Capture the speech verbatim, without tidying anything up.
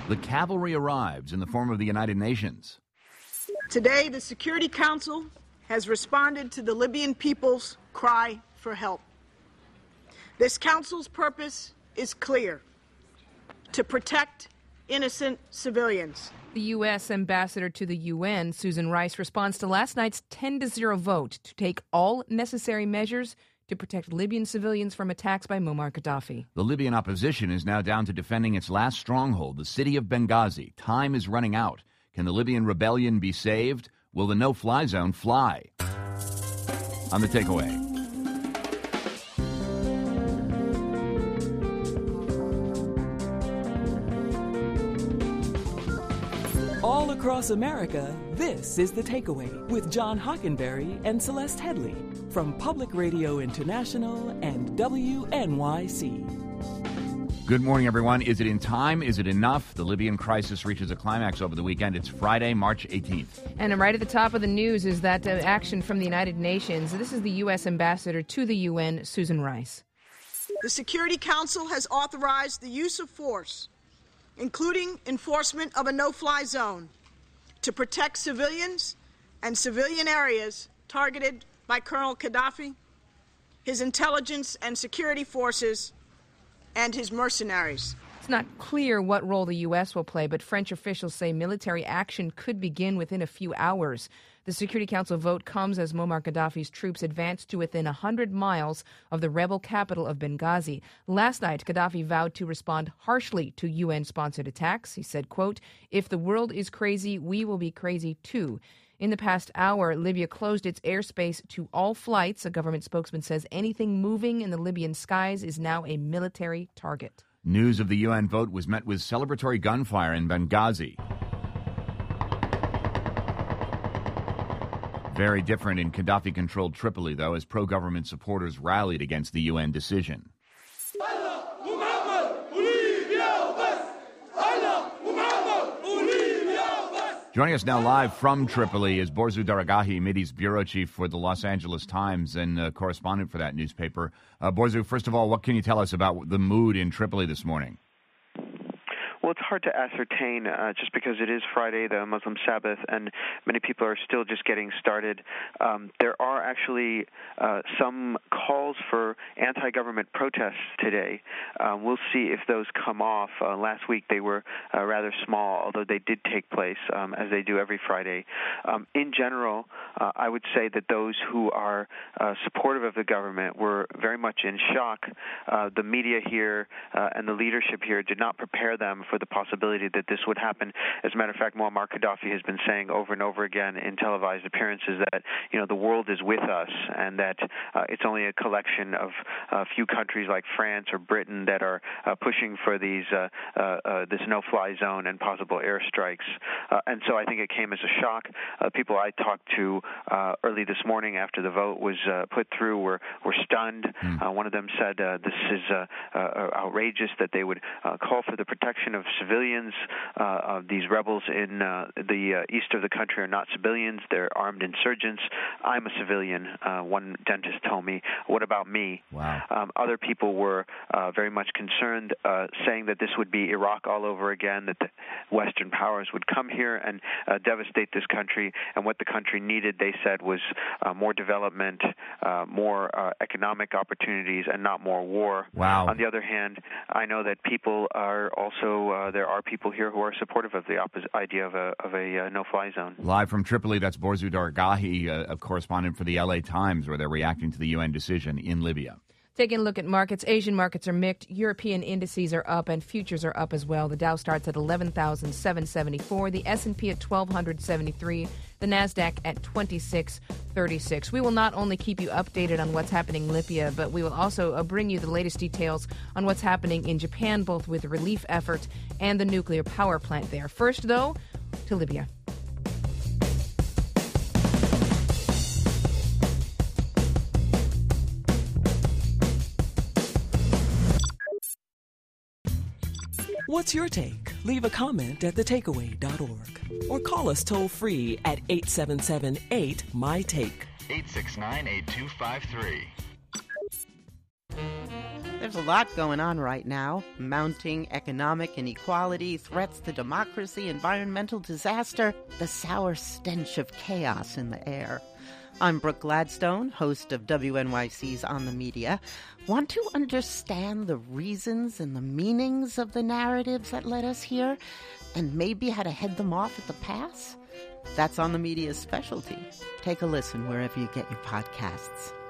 The cavalry arrives in the form of the United Nations. Today, the Security Council has responded to the Libyan people's cry for help. This council's purpose is clear: to protect innocent civilians. The U S ambassador to the U N, Susan Rice, responds to last night's ten to zero vote to take all necessary measures to protect Libyan civilians from attacks by Muammar Gaddafi. The Libyan opposition is now down to defending its last stronghold, the city of Benghazi. Time is running out. Can the Libyan rebellion be saved? Will the no-fly zone fly? On the takeaway. All across America, this is The Takeaway with John Hockenberry and Celeste Headley from Public Radio International and W N Y C. Good morning, everyone. Is it in time? Is it enough? The Libyan crisis reaches a climax over the weekend. It's Friday, March eighteenth. And right at the top of the news is that uh, action from the United Nations. This is the U S ambassador to the U N, Susan Rice. The Security Council has authorized the use of force, including enforcement of a no-fly zone, to protect civilians and civilian areas targeted by Colonel Gaddafi, his intelligence and security forces, and his mercenaries. It's not clear what role the U S will play, but French officials say military action could begin within a few hours. The Security Council vote comes as Muammar Gaddafi's troops advance to within one hundred miles of the rebel capital of Benghazi. Last night, Gaddafi vowed to respond harshly to U N-sponsored attacks. He said, quote, "If the world is crazy, we will be crazy too." In the past hour, Libya closed its airspace to all flights. A government spokesman says anything moving in the Libyan skies is now a military target. News of the U N vote was met with celebratory gunfire in Benghazi. Very different in Gaddafi-controlled Tripoli, though, as pro-government supporters rallied against the U N decision. Joining us now live from Tripoli is Borzu Daragahi, Mideast bureau chief for the Los Angeles Times and uh, correspondent for that newspaper. Uh, Borzu, first of all, what can you tell us about the mood in Tripoli this morning? Well, it's hard to ascertain uh, just because it is Friday, the Muslim Sabbath, and many people are still just getting started. Um, there are actually uh, some calls for anti-government protests today. Um, we'll see if those come off. Uh, last week they were uh, rather small, although they did take place, um, as they do every Friday. Um, in general, uh, I would say that those who are uh, supportive of the government were very much in shock. Uh, the media here uh, and the leadership here did not prepare them for the possibility that this would happen. As a matter of fact, Muammar Gaddafi has been saying over and over again in televised appearances that, you know, the world is with us and that uh, it's only a collection of a uh, few countries like France or Britain that are uh, pushing for these uh, uh, uh, this no-fly zone and possible airstrikes. Uh, and so I think it came as a shock. Uh, people I talked to uh, early this morning after the vote was uh, put through were, were stunned. Mm. Uh, one of them said uh, this is uh, uh, outrageous that they would uh, call for the protection of civilians. Uh, of these rebels in uh, the uh, east of the country are not civilians. They're armed insurgents. I'm a civilian, uh, one dentist told me. What about me? Wow. Um, other people were uh, very much concerned, uh, saying that this would be Iraq all over again, that the Western powers would come here and uh, devastate this country. And what the country needed, they said, was uh, more development, uh, more uh, economic opportunities, and not more war. Wow. On the other hand, I know that people are also Uh, there are people here who are supportive of the opposite idea of a, of a uh, no-fly zone. Live from Tripoli, that's Borzu Daragahi, uh, a correspondent for the L A Times, where they're reacting to the U N decision in Libya. Taking a look at markets, Asian markets are mixed. European indices are up and futures are up as well. The Dow starts at eleven thousand seven hundred seventy-four, the S and P at twelve seventy-three, the NASDAQ at twenty-six thirty-six. We will not only keep you updated on what's happening in Libya, but we will also uh, bring you the latest details on what's happening in Japan, both with the relief effort and the nuclear power plant there. First, though, to Libya. What's your take? Leave a comment at the takeaway dot org or call us toll-free at eight seven seven eight, M Y T A K E. eight six nine, eight two five three. There's a lot going on right now. Mounting economic inequality, threats to democracy, environmental disaster, the sour stench of chaos in the air. I'm Brooke Gladstone, host of W N Y C's On the Media. Want to understand the reasons and the meanings of the narratives that led us here, and maybe how to head them off at the pass? That's On the Media's specialty. Take a listen wherever you get your podcasts.